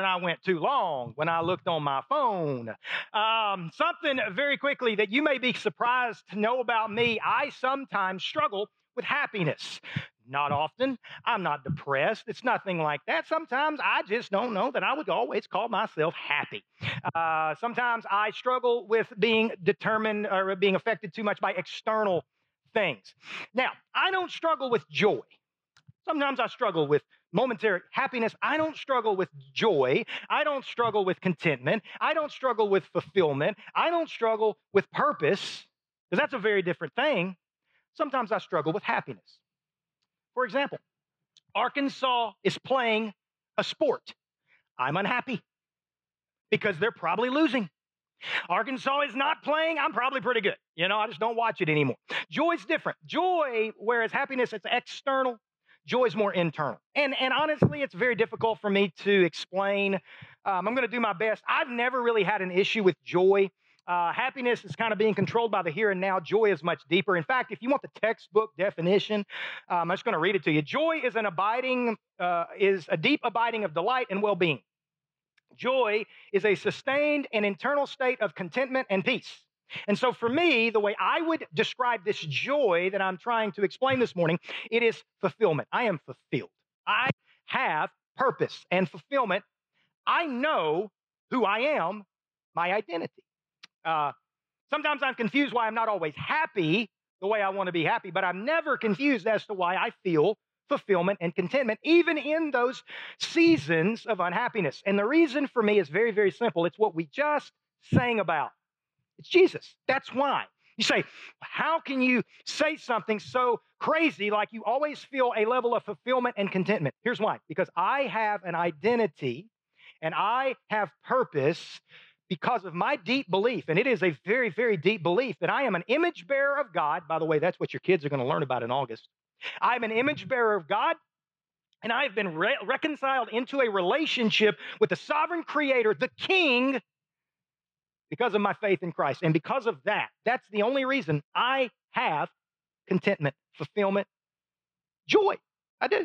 I went too long when I looked on my phone. Something very quickly that you may be surprised to know about me, I sometimes struggle with happiness. Not often. I'm not depressed. It's nothing like that. Sometimes I just don't know that I would always call myself happy. Sometimes I struggle with being determined or being affected too much by external things. Now, I don't struggle with joy. Sometimes I struggle with momentary happiness. I don't struggle with joy. I don't struggle with contentment. I don't struggle with fulfillment. I don't struggle with purpose, because that's a very different thing. Sometimes I struggle with happiness. For example, Arkansas is playing a sport. I'm unhappy because they're probably losing. Arkansas is not playing. I'm probably pretty good. I just don't watch it anymore. Joy is different. Joy, whereas happiness is external, joy is more internal. And honestly, it's very difficult for me to explain. I'm going to do my best. I've never really had an issue with joy. Happiness is kind of being controlled by the here and now. Joy is much deeper. In fact, if you want the textbook definition, I'm just going to read it to you. Joy is is a deep abiding of delight and well-being. Joy is a sustained and internal state of contentment and peace. And so for me, the way I would describe this joy that I'm trying to explain this morning, it is fulfillment. I am fulfilled. I have purpose and fulfillment. I know who I am, my identity. Sometimes I'm confused why I'm not always happy the way I want to be happy, but I'm never confused as to why I feel fulfillment and contentment, even in those seasons of unhappiness. And the reason for me is very, very simple. It's what we just sang about. It's Jesus. That's why. You say, how can you say something so crazy like you always feel a level of fulfillment and contentment? Here's why. Because I have an identity and I have purpose because of my deep belief, and it is a very, very deep belief, that I am an image bearer of God. By the way, that's what your kids are going to learn about in August. I'm an image bearer of God, and I've been reconciled into a relationship with the sovereign creator, the King, because of my faith in Christ. And because of that, that's the only reason I have contentment, fulfillment, joy. I do.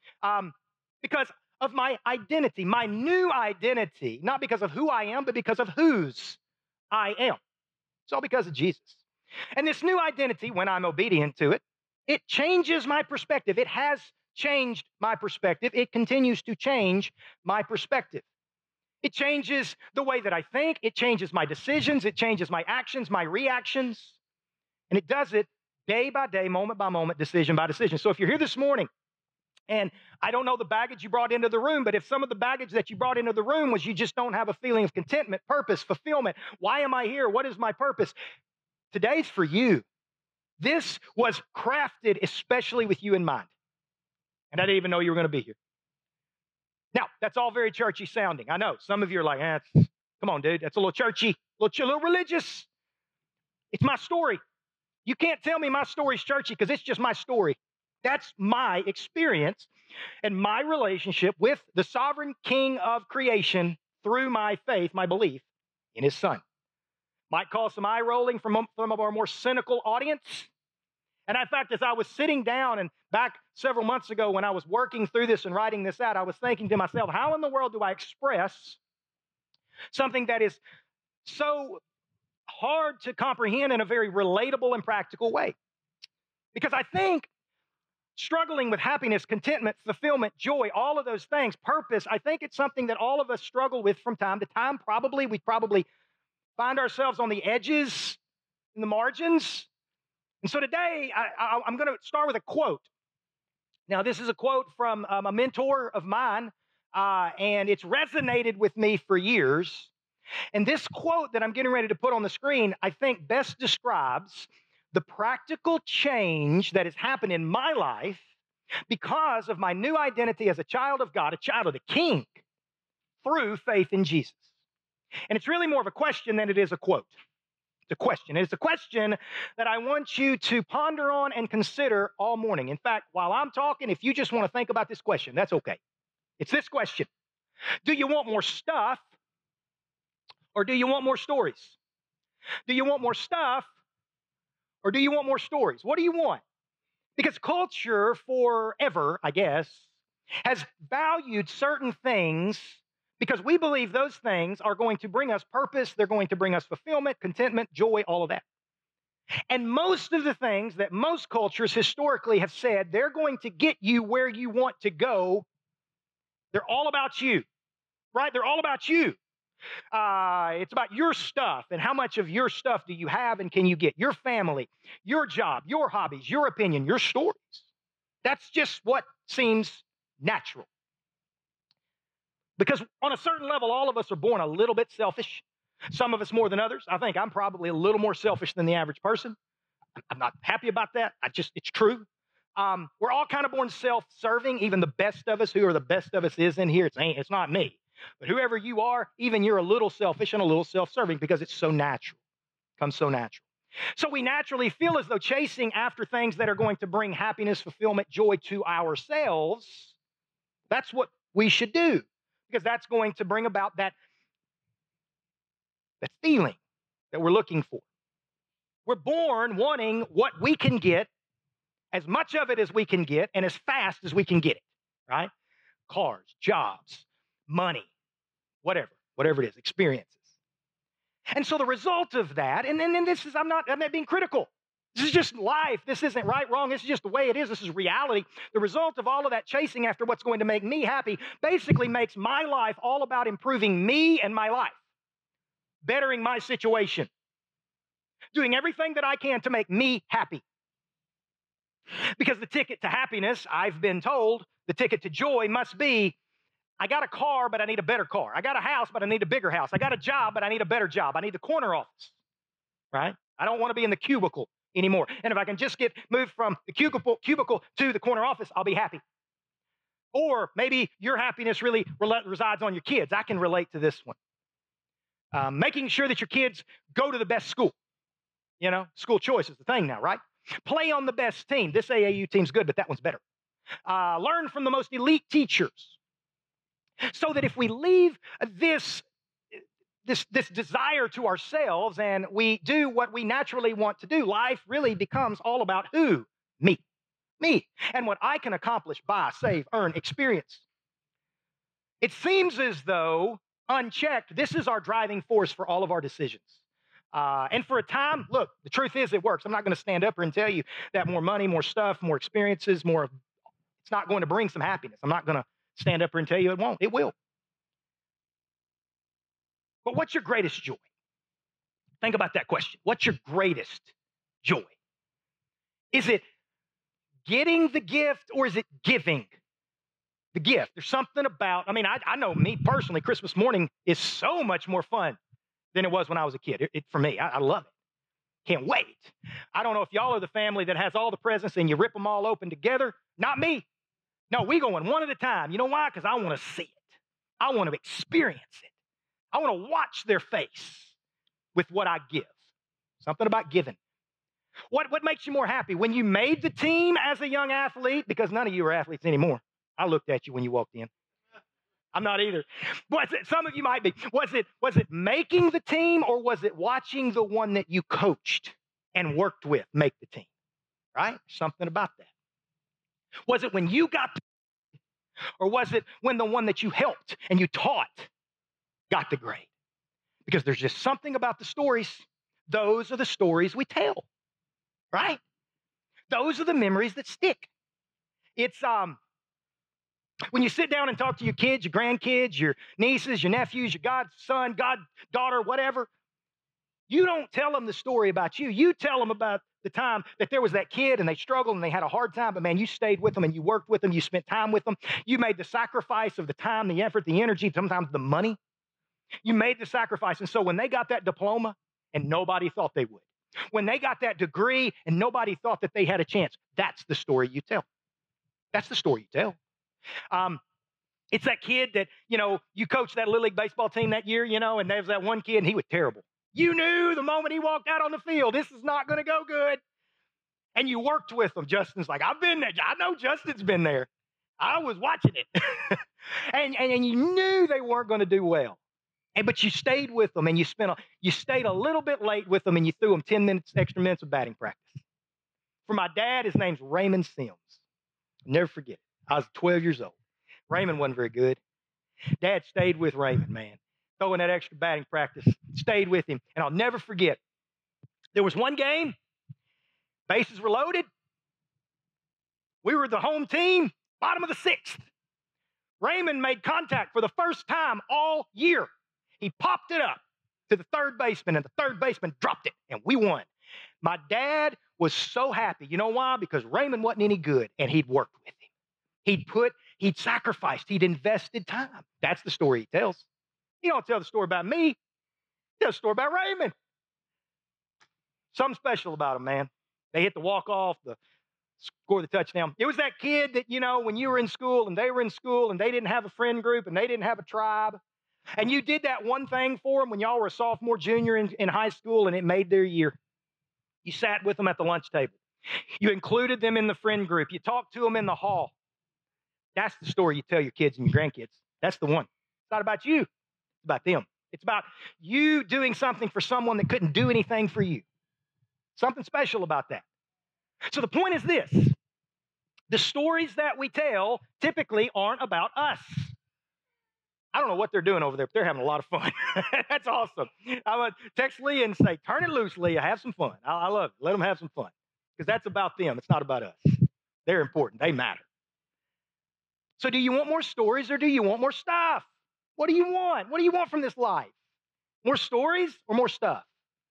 Because of my identity, my new identity, not because of who I am, but because of whose I am. It's all because of Jesus. And this new identity, when I'm obedient to it, it changes my perspective. It has changed my perspective. It continues to change my perspective. It changes the way that I think. It changes my decisions. It changes my actions, my reactions. And it does it day by day, moment by moment, decision by decision. So if you're here this morning, and I don't know the baggage you brought into the room, but if some of the baggage that you brought into the room was you just don't have a feeling of contentment, purpose, fulfillment, why am I here? What is my purpose? Today's for you. This was crafted especially with you in mind. And I didn't even know you were going to be here. Now, that's all very churchy sounding. I know. Some of you are like, come on, dude. That's a little churchy, a little religious. It's my story. You can't tell me my story's churchy because it's just my story. That's my experience and my relationship with the sovereign King of creation through my faith, my belief in his Son. Might cause some eye rolling from some of our more cynical audience. And in fact, as I was sitting down and back several months ago when I was working through this and writing this out, I was thinking to myself, how in the world do I express something that is so hard to comprehend in a very relatable and practical way? Because I think struggling with happiness, contentment, fulfillment, joy, all of those things, purpose, I think it's something that all of us struggle with from time to time. We probably find ourselves on the edges, in the margins. And so today, I'm going to start with a quote. Now, this is a quote from a mentor of mine, and it's resonated with me for years. And this quote that I'm getting ready to put on the screen, I think best describes the practical change that has happened in my life because of my new identity as a child of God, a child of the King, through faith in Jesus. And it's really more of a question than it is a quote. It's a question. It's a question that I want you to ponder on and consider all morning. In fact, while I'm talking, if you just want to think about this question, that's okay. It's this question. Do you want more stuff or do you want more stories? Do you want more stuff or do you want more stories? What do you want? Because culture forever, I guess, has valued certain things because we believe those things are going to bring us purpose, they're going to bring us fulfillment, contentment, joy, all of that. And most of the things that most cultures historically have said they're going to get you where you want to go, they're all about you, right? They're all about you. It's about your stuff and how much of your stuff do you have and can you get? Your family, your job, your hobbies, your opinion, your stories. That's just what seems natural. Because on a certain level, all of us are born a little bit selfish. Some of us more than others. I think I'm probably a little more selfish than the average person. I'm not happy about that. It's true. We're all kind of born self-serving. Even the best of us, who are the best of us is in here, it's not me. But whoever you are, even you're a little selfish and a little self-serving because it's so natural. It comes so natural. So we naturally feel as though chasing after things that are going to bring happiness, fulfillment, joy to ourselves, that's what we should do. Because that's going to bring about that feeling that we're looking for. We're born wanting what we can get, as much of it as we can get, and as fast as we can get it, right? Cars, jobs, money, whatever it is, experiences. And so the result of that, and then this is, I'm not being critical. This is just life. This isn't right, wrong. This is just the way it is. This is reality. The result of all of that chasing after what's going to make me happy basically makes my life all about improving me and my life, bettering my situation, doing everything that I can to make me happy. Because the ticket to happiness, I've been told, the ticket to joy must be, I got a car, but I need a better car. I got a house, but I need a bigger house. I got a job, but I need a better job. I need the corner office, right? I don't want to be in the cubicle anymore. And if I can just get moved from the cubicle to the corner office, I'll be happy. Or maybe your happiness really resides on your kids. I can relate to this one. Making sure that your kids go to the best school. You know, school choice is the thing now, right? Play on the best team. This AAU team's good, but that one's better. Learn from the most elite teachers. So that if we leave this desire to ourselves and we do what we naturally want to do, life really becomes all about who? Me. Me. And what I can accomplish, buy, save, earn, experience. It seems as though, unchecked, this is our driving force for all of our decisions. And for a time, look, the truth is it works. I'm not going to stand up here and tell you that more money, more stuff, more experiences, it's not going to bring some happiness. I'm not going to stand up here and tell you it won't. It will. But what's your greatest joy? Think about that question. What's your greatest joy? Is it getting the gift or is it giving the gift? There's something about, I know me personally, Christmas morning is so much more fun than it was when I was a kid. For me, I love it. Can't wait. I don't know if y'all are the family that has all the presents and you rip them all open together. Not me. No, we going one at a time. You know why? Because I want to see it. I want to experience it. I want to watch their face with what I give. Something about giving. What makes you more happy? When you made the team as a young athlete, because none of you are athletes anymore. I looked at you when you walked in. I'm not either. Some of you might be. Was it making the team or was it watching the one that you coached and worked with make the team? Right? Something about that. Was it when you got the grade, or was it when the one that you helped and you taught got the grade? Because there's just something about the stories. Those are the stories we tell, right? Those are the memories that stick. It's when you sit down and talk to your kids, your grandkids, your nieces, your nephews, your godson, goddaughter, whatever, you don't tell them the story about you. You tell them about the time that there was that kid and they struggled and they had a hard time, but man, you stayed with them and you worked with them, you spent time with them. You made the sacrifice of the time, the effort, the energy, sometimes the money. You made the sacrifice. And so when they got that diploma and nobody thought they would, when they got that degree and nobody thought that they had a chance, that's the story you tell. That's the story you tell. It's that kid that, you coached that Little League baseball team that year, and there was that one kid and he was terrible. You knew the moment he walked out on the field, this is not going to go good. And you worked with him. Justin's like, I've been there. I know Justin's been there. I was watching it. and you knew they weren't going to do well. But you stayed with them and you stayed a little bit late with them and you threw them 10 extra minutes of batting practice. For my dad, his name's Raymond Sims. I'll never forget it. I was 12 years old. Raymond wasn't very good. Dad stayed with Raymond, man. Throwing that extra batting practice, stayed with him. And I'll never forget, there was one game, bases were loaded. We were the home team, bottom of the sixth. Raymond made contact for the first time all year. He popped it up to the third baseman, and the third baseman dropped it, and we won. My dad was so happy. You know why? Because Raymond wasn't any good, and he'd worked with him. He'd sacrificed, he'd invested time. That's the story he tells. He don't tell the story about me. He tells the story about Raymond. Something special about him, man. They hit the walk-off, score the touchdown. It was that kid that, when you were in school and they were in school and they didn't have a friend group and they didn't have a tribe, and you did that one thing for them when y'all were a sophomore, junior in high school, and it made their year. You sat with them at the lunch table. You included them in the friend group. You talked to them in the hall. That's the story you tell your kids and your grandkids. That's the one. It's not about you. It's about them. It's about you doing something for someone that couldn't do anything for you. Something special about that. So the point is this. The stories that we tell typically aren't about us. I don't know what they're doing over there, but they're having a lot of fun. That's awesome. I'm going to text Leah and say, turn it loose, Leah. Have some fun. I love it. Let them have some fun. Because that's about them. It's not about us. They're important. They matter. So do you want more stories or do you want more stuff? What do you want? What do you want from this life? More stories or more stuff?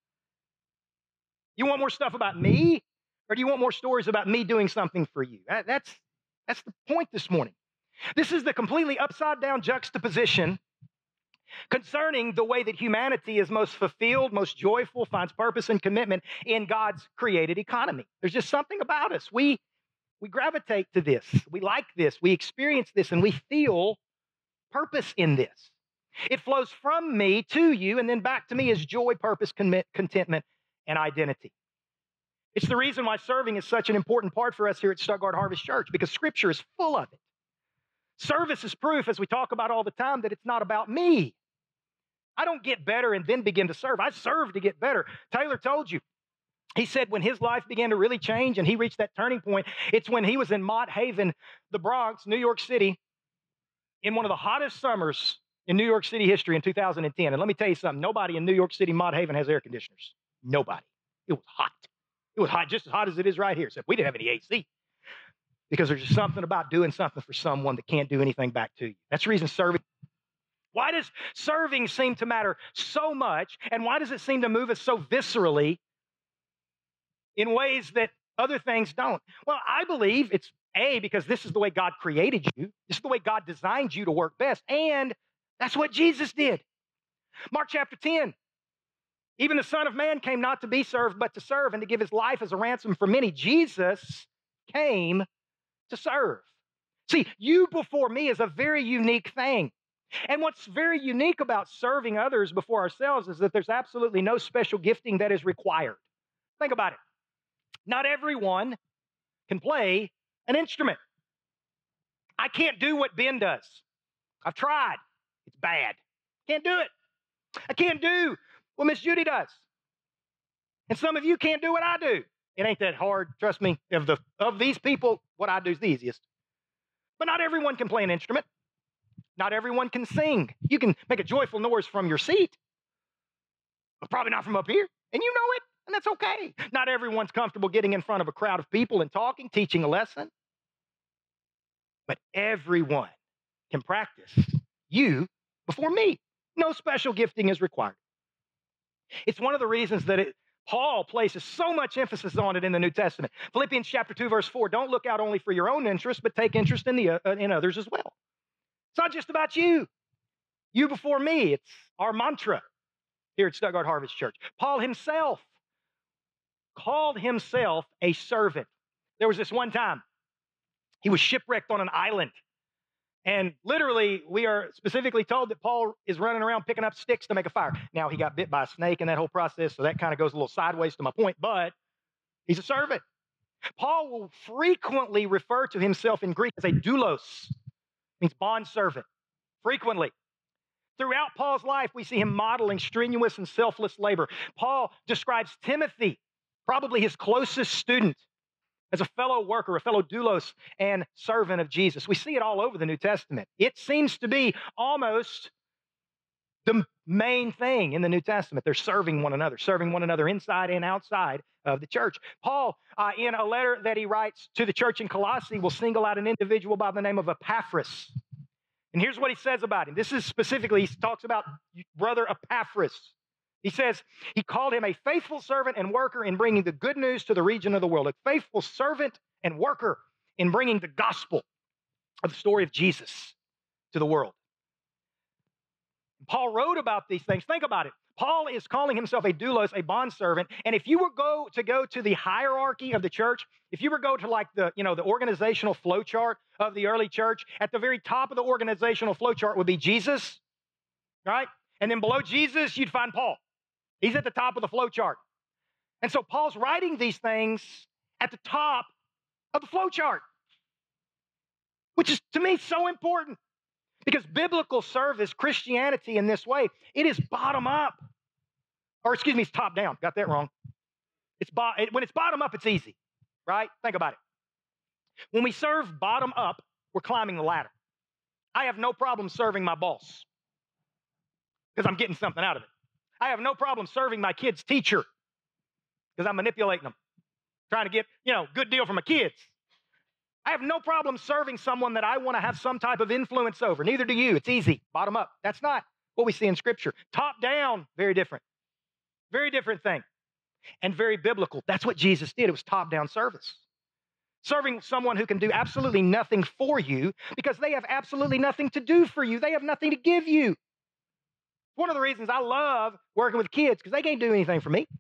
You want more stuff about me? Or do you want more stories about me doing something for you? That's the point this morning. This is the completely upside-down juxtaposition concerning the way that humanity is most fulfilled, most joyful, finds purpose and commitment in God's created economy. There's just something about us. We gravitate to this. We like this. We experience this, and we feel purpose in this. It flows from me to you and then back to me as joy, purpose, contentment, and identity. It's the reason why serving is such an important part for us here at Stuttgart Harvest Church, because Scripture is full of it. Service is proof, as we talk about all the time, that it's not about me. I don't get better and then begin to serve. I serve to get better. Taylor told you. He said when his life began to really change and he reached that turning point, it's when he was in Mott Haven, the Bronx, New York City, in one of the hottest summers in New York City history in 2010. And let me tell you something. Nobody in New York City, Mott Haven, has air conditioners. Nobody. It was hot. It was hot, just as hot as it is right here, except we didn't have any AC. Because there's just something about doing something for someone that can't do anything back to you. That's the reason serving. Why does serving seem to matter so much? And why does it seem to move us so viscerally in ways that other things don't? Well, I believe it's because this is the way God created you. This is the way God designed you to work best. And that's what Jesus did. Mark chapter 10. Even the Son of Man came not to be served, but to serve and to give his life as a ransom for many. Jesus came to serve. See, you before me is a very unique thing. And what's very unique about serving others before ourselves is that there's absolutely no special gifting that is required. Think about it. Not everyone can play an instrument. I can't do what Ben does. I've tried. It's bad. Can't do it. I can't do what Miss Judy does. And some of you can't do what I do. It ain't that hard. Trust me. Of these people, what I do is the easiest. But not everyone can play an instrument. Not everyone can sing. You can make a joyful noise from your seat, but probably not from up here. And you know it, and that's okay. Not everyone's comfortable getting in front of a crowd of people and talking, teaching a lesson. But everyone can practice you before me. No special gifting is required. It's one of the reasons that Paul places so much emphasis on it in the New Testament. Philippians chapter 2, verse 4, don't look out only for your own interest, but take interest in others as well. It's not just about you. You before me. It's our mantra here at Stuttgart Harvest Church. Paul himself called himself a servant. There was this one time he was shipwrecked on an island. And literally, we are specifically told that Paul is running around picking up sticks to make a fire. Now, he got bit by a snake in that whole process, so that kind of goes a little sideways to my point, but he's a servant. Paul will frequently refer to himself in Greek as a doulos, means bondservant, frequently. Throughout Paul's life, we see him modeling strenuous and selfless labor. Paul describes Timothy, probably his closest student, as a fellow worker, a fellow doulos and servant of Jesus. We see it all over the New Testament. It seems to be almost the main thing in the New Testament. They're serving one another inside and outside of the church. Paul, in a letter that he writes to the church in Colossae, will single out an individual by the name of Epaphras. And here's what he says about him. This is specifically, he talks about brother Epaphras. He says, he called him a faithful servant and worker in bringing the good news to the region of the world, a faithful servant and worker in bringing the gospel of the story of Jesus to the world. Paul wrote about these things. Think about it. Paul is calling himself a doulos, a bondservant. And if you were go to the hierarchy of the church, if you were go to like the organizational flow chart of the early church, at the very top of the organizational flow chart would be Jesus, right? And then below Jesus, you'd find Paul. He's at the top of the flow chart. And so Paul's writing these things at the top of the flow chart, which is, to me, so important. Because biblical service, Christianity in this way, it is bottom up. Or excuse me, it's top down. Got that wrong. When it's bottom up, it's easy, right? Think about it. When we serve bottom up, we're climbing the ladder. I have no problem serving my boss because I'm getting something out of it. I have no problem serving my kid's teacher because I'm manipulating them, trying to get, good deal for my kids. I have no problem serving someone that I want to have some type of influence over. Neither do you. It's easy. Bottom up. That's not what we see in Scripture. Top down, very different. Very different thing. And very biblical. That's what Jesus did. It was top-down service. Serving someone who can do absolutely nothing for you because they have absolutely nothing to do for you. They have nothing to give you. One of the reasons I love working with kids because they can't do anything for me.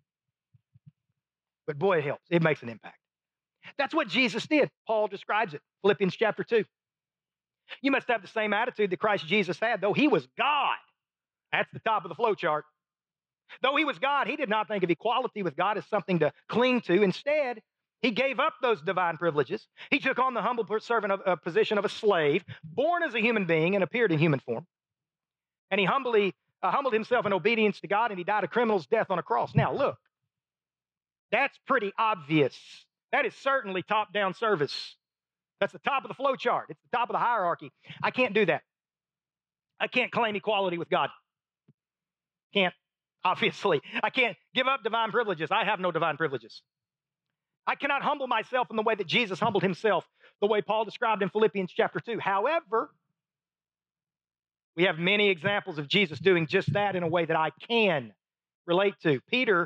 But boy, it helps. It makes an impact. That's what Jesus did. Paul describes it. Philippians chapter 2. You must have the same attitude that Christ Jesus had, though he was God. That's the top of the flow chart. Though he was God, he did not think of equality with God as something to cling to. Instead, he gave up those divine privileges. He took on the humble servant position of a slave, born as a human being and appeared in human form. And he humbled himself in obedience to God, and he died a criminal's death on a cross. Now, look, that's pretty obvious. That is certainly top-down service. That's the top of the flow chart. It's the top of the hierarchy. I can't do that. I can't claim equality with God. Can't, obviously. I can't give up divine privileges. I have no divine privileges. I cannot humble myself in the way that Jesus humbled himself, the way Paul described in Philippians chapter 2. However, we have many examples of Jesus doing just that in a way that I can relate to.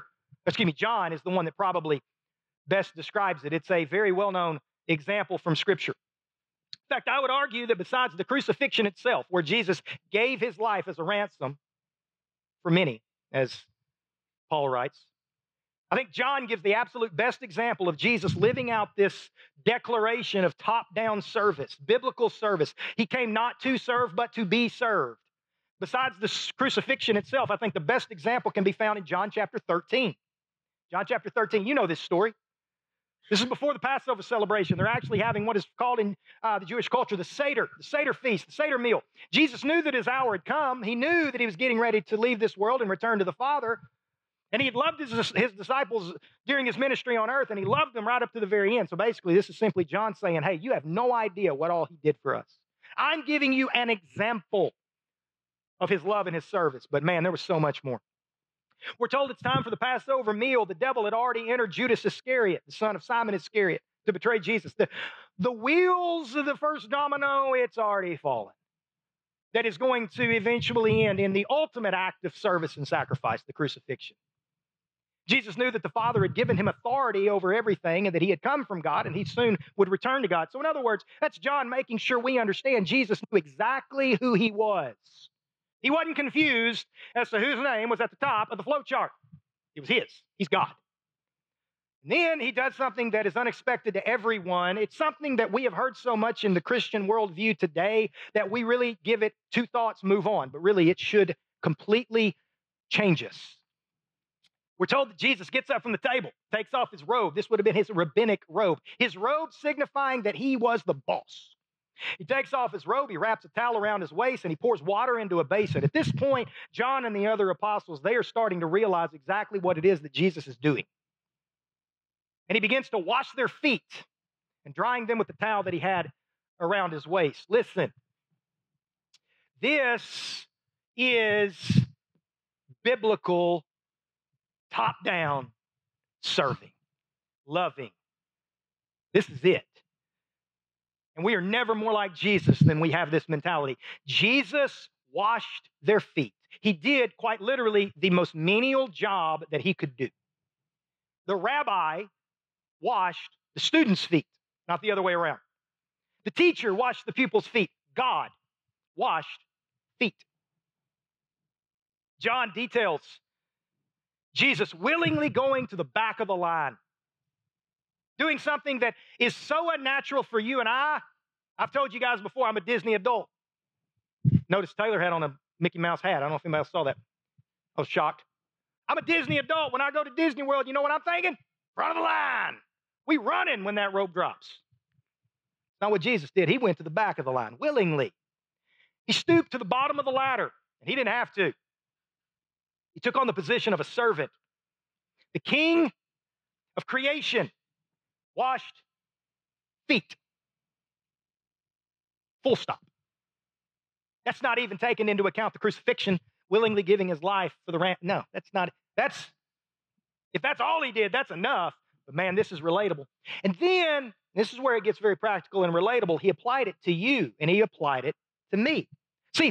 John is the one that probably best describes it. It's a very well-known example from Scripture. In fact, I would argue that besides the crucifixion itself, where Jesus gave his life as a ransom for many, as Paul writes, I think John gives the absolute best example of Jesus living out this declaration of top-down service, biblical service. He came not to serve, but to be served. Besides the crucifixion itself, I think the best example can be found in John chapter 13. John chapter 13, you know this story. This is before the Passover celebration. They're actually having what is called in the Jewish culture the Seder feast, the Seder meal. Jesus knew that his hour had come. He knew that he was getting ready to leave this world and return to the Father. And he had loved his disciples during his ministry on earth, and he loved them right up to the very end. So basically, this is simply John saying, hey, you have no idea what all he did for us. I'm giving you an example of his love and his service. But man, there was so much more. We're told it's time for the Passover meal. The devil had already entered Judas Iscariot, the son of Simon Iscariot, to betray Jesus. The wheels of the first domino, it's already fallen. That is going to eventually end in the ultimate act of service and sacrifice, the crucifixion. Jesus knew that the Father had given him authority over everything and that he had come from God and he soon would return to God. So in other words, that's John making sure we understand Jesus knew exactly who he was. He wasn't confused as to whose name was at the top of the flow chart. It was his. He's God. And then he does something that is unexpected to everyone. It's something that we have heard so much in the Christian worldview today that we really give it two thoughts, move on. But really, it should completely change us. We're told that Jesus gets up from the table, takes off his robe. This would have been his rabbinic robe. His robe signifying that he was the boss. He takes off his robe, he wraps a towel around his waist, and he pours water into a basin. At this point, John and the other apostles, they are starting to realize exactly what it is that Jesus is doing. And he begins to wash their feet. and drying them with the towel that he had around his waist. Listen, this is biblical, top-down serving, loving. This is it. And we are never more like Jesus than we have this mentality. Jesus washed their feet. He did, quite literally, the most menial job that he could do. The rabbi washed the students' feet, not the other way around. The teacher washed the pupils' feet. God washed feet. John details Jesus willingly going to the back of the line, doing something that is so unnatural for you and I. I've told you guys before, I'm a Disney adult. Notice Taylor had on a Mickey Mouse hat. I don't know if anybody else saw that. I was shocked. I'm a Disney adult. When I go to Disney World, you know what I'm thinking? Front of the line. We running when that rope drops. That's not what Jesus did. He went to the back of the line willingly. He stooped to the bottom of the ladder, and he didn't have to. He took on the position of a servant. The king of creation washed feet. Full stop. That's not even taking into account the crucifixion, willingly giving his life for the ransom. No, that's not. If that's all he did, that's enough. But man, this is relatable. And then, this is where it gets very practical and relatable. He applied it to you, and he applied it to me. See,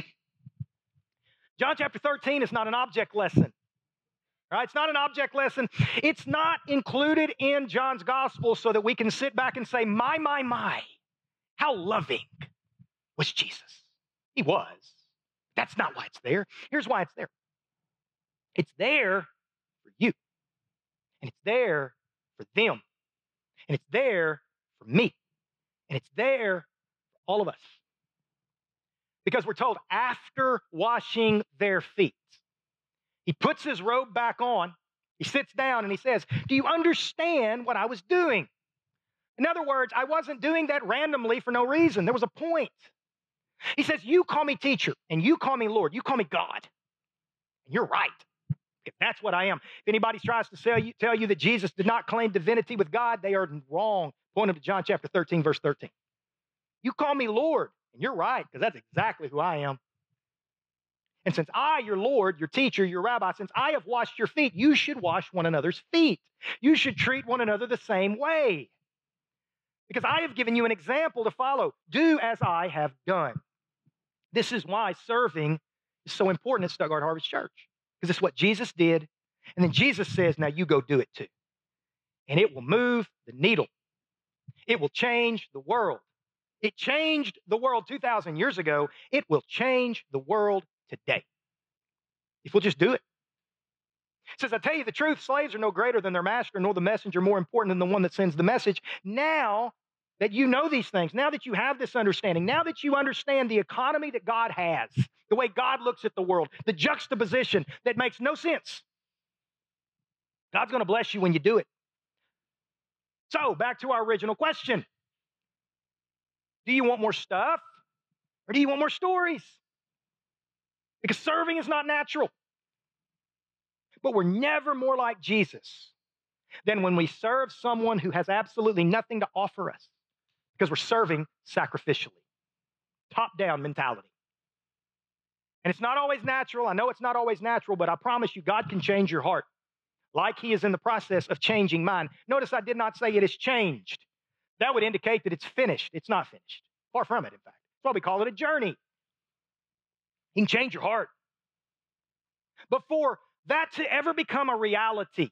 John chapter 13 is not an object lesson. Right? It's not an object lesson. It's not included in John's gospel so that we can sit back and say, my, how loving was Jesus. He was. That's not why it's there. Here's why it's there. It's there for you. And it's there for them. And it's there for me. And it's there for all of us. Because we're told after washing their feet, he puts his robe back on, he sits down and he says, do you understand what I was doing? In other words, I wasn't doing that randomly for no reason. There was a point. He says, you call me teacher and you call me Lord. You call me God. And you're right. That's what I am. If anybody tries to tell you that Jesus did not claim divinity with God, they are wrong. Point them to John chapter 13, verse 13. You call me Lord, and you're right, because that's exactly who I am. And since I, your Lord, your teacher, your rabbi, since I have washed your feet, you should wash one another's feet. You should treat one another the same way. Because I have given you an example to follow. Do as I have done. This is why serving is so important at Stuttgart Harvest Church. Because it's what Jesus did. And then Jesus says, now you go do it too. And it will move the needle. It will change the world. It changed the world 2,000 years ago. It will change the world today. If we'll just do it. It says, I tell you the truth, slaves are no greater than their master, nor the messenger more important than the one that sends the message. Now that you know these things, now that you have this understanding, now that you understand the economy that God has, the way God looks at the world, the juxtaposition that makes no sense, God's going to bless you when you do it. So, back to our original question. Do you want more stuff or do you want more stories? Because serving is not natural. But we're never more like Jesus than when we serve someone who has absolutely nothing to offer us, because we're serving sacrificially. Top-down mentality. And it's not always natural. I know it's not always natural, but I promise you, God can change your heart like he is in the process of changing mine. Notice I did not say it is changed. That would indicate that it's finished. It's not finished. Far from it, in fact. That's why we call it a journey. He can change your heart. But for that to ever become a reality,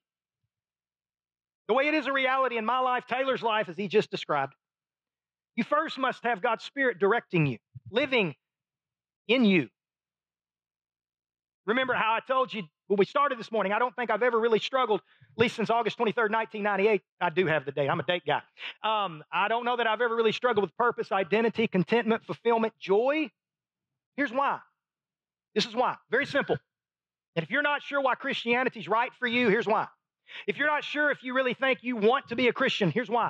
the way it is a reality in my life, Taylor's life, as he just described, you first must have God's Spirit directing you, living in you. Remember how I told you when we started this morning, I don't think I've ever really struggled, at least since August 23rd, 1998. I do have the date. I'm a date guy. I don't know that I've ever really struggled with purpose, identity, contentment, fulfillment, joy. Here's why. This is why. Very simple. And if you're not sure why Christianity's right for you, here's why. If you're not sure if you really think you want to be a Christian, here's why.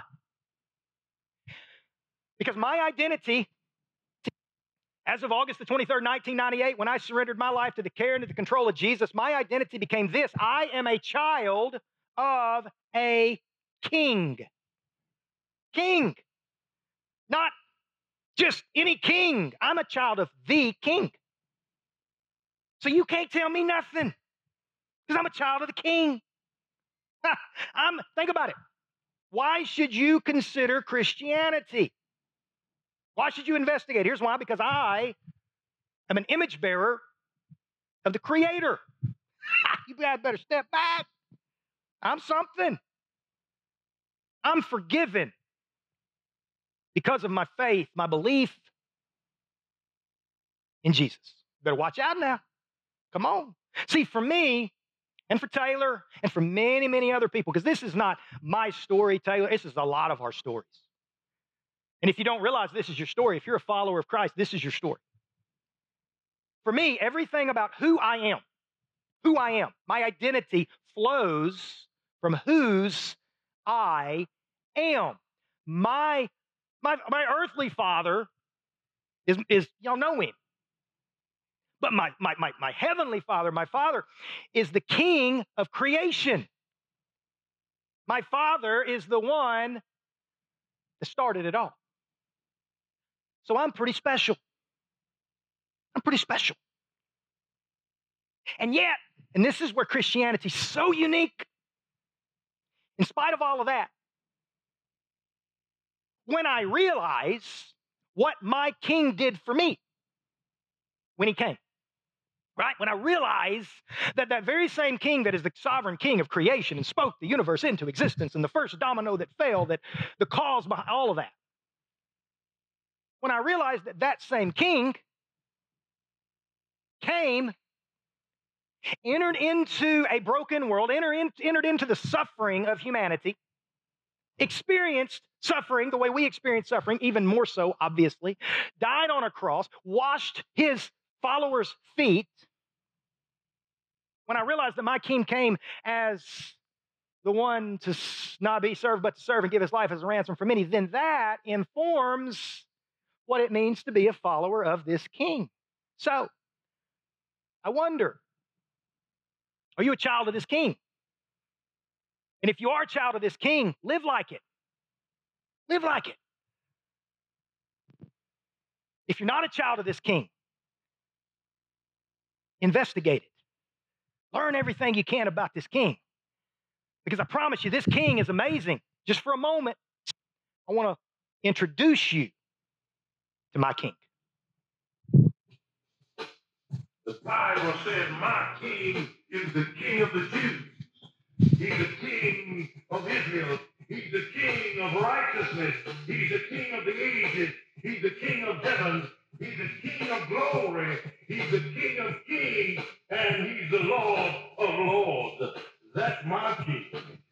Because my identity, as of August the 23rd, 1998, when I surrendered my life to the care and to the control of Jesus, my identity became this. I am a child of a king. King. Not just any king. I'm a child of the king. So you can't tell me nothing because I'm a child of the king. Think about it. Why should you consider Christianity? Why should you investigate? Here's why, because I am an image bearer of the Creator. You guys better step back. I'm something. I'm forgiven because of my faith, my belief in Jesus. Better watch out now. Come on. See, for me and for Taylor and for many, many other people, because this is not my story, Taylor, this is a lot of our stories. And if you don't realize this is your story, if you're a follower of Christ, this is your story. For me, everything about who I am, my identity flows from whose I am. My earthly father is y'all know him. But my heavenly father, my father is the king of creation. My father is the one that started it all. So I'm pretty special. I'm pretty special. And yet, and this is where Christianity is so unique, in spite of all of that, when I realize what my king did for me when he came, right? When I realize that that very same king that is the sovereign king of creation and spoke the universe into existence and the first domino that fell, that the cause behind all of that, when I realized that that same king came, entered into a broken world, entered into the suffering of humanity, experienced suffering the way we experience suffering, even more so, obviously, died on a cross, washed his followers' feet. When I realized that my king came as the one to not be served, but to serve and give his life as a ransom for many, then that informs what it means to be a follower of this king. So, I wonder, are you a child of this king? And if you are a child of this king, live like it. Live like it. If you're not a child of this king, investigate it. Learn everything you can about this king. Because I promise you, this king is amazing. Just for a moment, I want to introduce you to my king. The Bible says, my king is the king of the Jews. He's the king of Israel. He's the king of righteousness. He's the king of the ages. He's the king of heaven. He's the king of glory. He's the king of kings. And he's the Lord of lords. That's my king.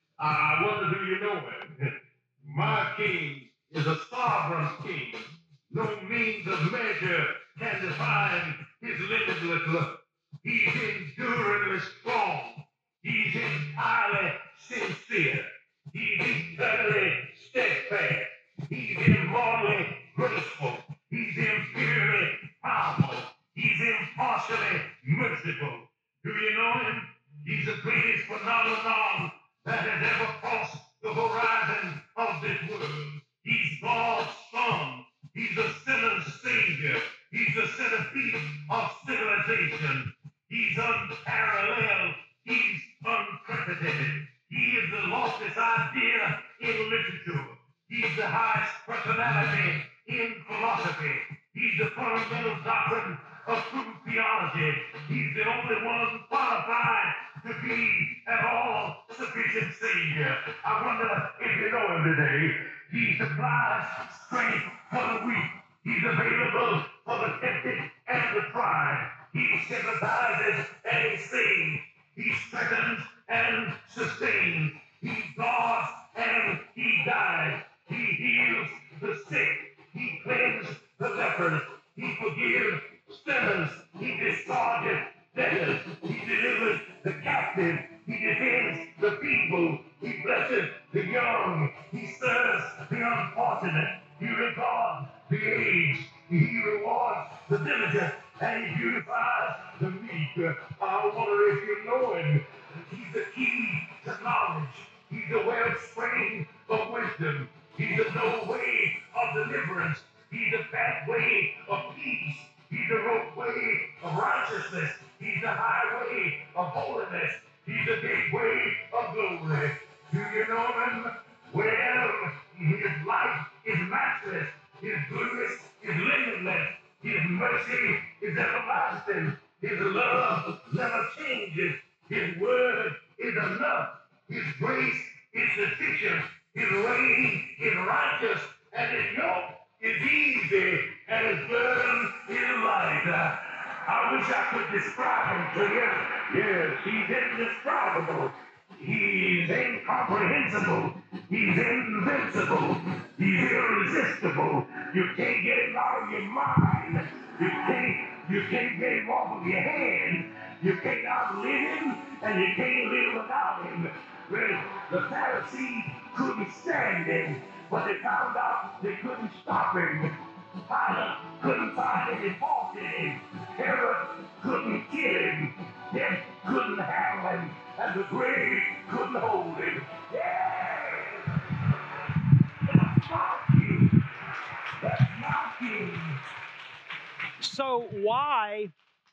I wonder, do you know him? My king is a sovereign king. No means of measure can define his limitless love. He's enduringly strong. He's entirely sincere. He's eternally steadfast. He's immortally graceful. He's imperially powerful. He's impartially merciful. Do you know him? He's the greatest phenomenon that has ever crossed the horizon of this world. He's God's son. He's a sinner's savior. He's the centerpiece of civilization. He's unparalleled. He's unprecedented. He is the loftiest idea in literature. He's the highest personality in philosophy. He's the fundamental doctrine of true theology. He's the only one qualified to be at all sufficient Savior. I wonder if you know him today. He supplies strength for the weak. He's available for the tempted and the tried. He sympathizes and he saves. He strengthens and sustains. He guards and he guides. He heals the sick. He cleanses the lepers. He forgives sinners. He discharges debtors. He delivers the captive. He defends the feeble. He blesses the young. He serves the unfortunate. He regards the aged. He rewards the diligent. And he beautifies the meek. I wonder if you know him. He's the key to knowledge. He's the wellspring of wisdom. He's the doorway of deliverance. deliverance. He's the pathway of peace. He's the roadway of righteousness. He's the highway of holiness. He's the gateway of glory. Do you know him? Well, his life is matchless. His goodness is limitless. His mercy is everlasting. His love never changes. His word is enough. His grace is sufficient. His reign is righteous. And his yoke is easy. And his burden is light. I wish I could describe him to you. Yes, he's indescribable. He's incomprehensible. He's invincible. He's irresistible. You can't get him out of your mind. You can't get him off of your hand. You can't outlive him, and you can't live without him. Well, the Pharisees couldn't stand him, but they found out they couldn't stop him. Pilate couldn't find any fault in him. Herod couldn't kill him. Death couldn't handle him. And the grave couldn't hold him. Yeah! That's my king. That's my king. So why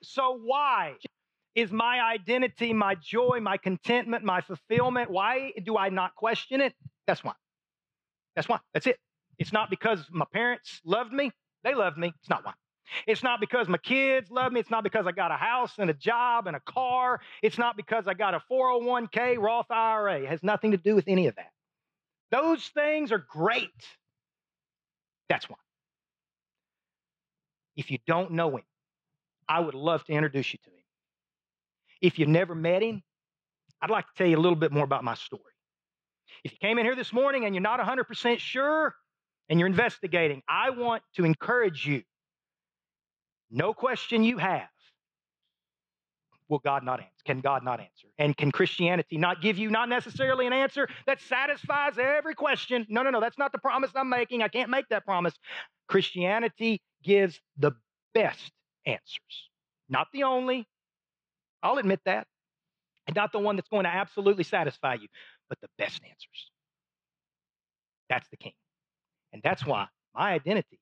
is my identity, my joy, my contentment, my fulfillment, why do I not question it? That's why. That's why. That's it. It's not because my parents loved me. They loved me. It's not why. It's not because my kids love me. It's not because I got a house and a job and a car. It's not because I got a 401k Roth IRA. It has nothing to do with any of that. Those things are great. That's why. If you don't know him, I would love to introduce you to him. If you've never met him, I'd like to tell you a little bit more about my story. If you came in here this morning and you're not 100% sure and you're investigating, I want to encourage you. No question you have, will God not answer? Can God not answer? And can Christianity not give you not necessarily an answer that satisfies every question? No, that's not the promise I'm making. I can't make that promise. Christianity gives the best answers. Not the only, I'll admit that. And not the one that's going to absolutely satisfy you, but the best answers. That's the King. And that's why my identity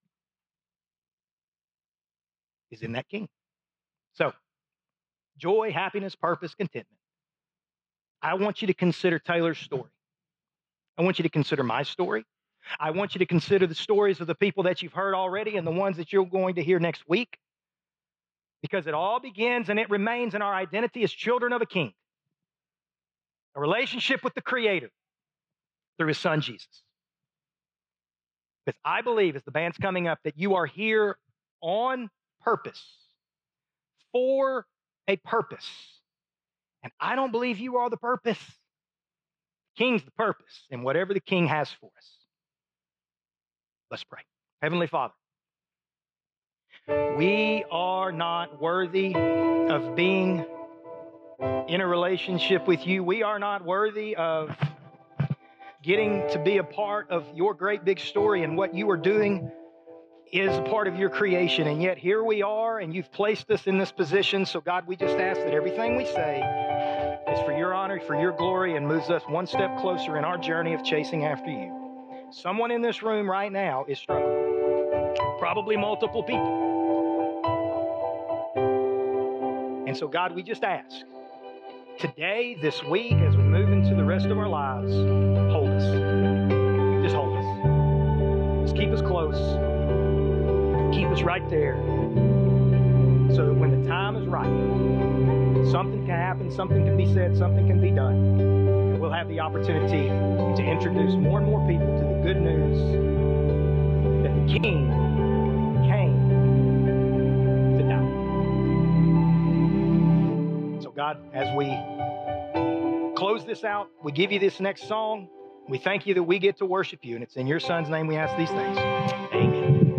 is in that King. So, joy, happiness, purpose, contentment. I want you to consider Taylor's story. I want you to consider my story. I want you to consider the stories of the people that you've heard already and the ones that you're going to hear next week. Because it all begins and it remains in our identity as children of a King. A relationship with the Creator through His Son, Jesus. Because I believe, as the band's coming up, that you are here on purpose, for a purpose. And I don't believe you are the purpose. The King's the purpose, and whatever the King has for us. Let's pray. Heavenly Father, we are not worthy of being in a relationship with you. We are not worthy of getting to be a part of your great big story, and what you are doing is a part of your creation. And yet here we are, and you've placed us in this position. So God, we just ask that everything we say is for your honor, for your glory, and moves us one step closer in our journey of chasing after you. Someone in this room right now is struggling. Probably multiple people. And so God, we just ask today, this week, as we move into the rest of our lives, hold us. Just hold us. Just keep us close. Keep us right there, so that when the time is right, something can happen, something can be said, something can be done, and we'll have the opportunity to introduce more and more people to the good news that the King came to die. So God, as we close this out, we give you this next song. We thank you that we get to worship you, and it's in your Son's name we ask these things. Amen.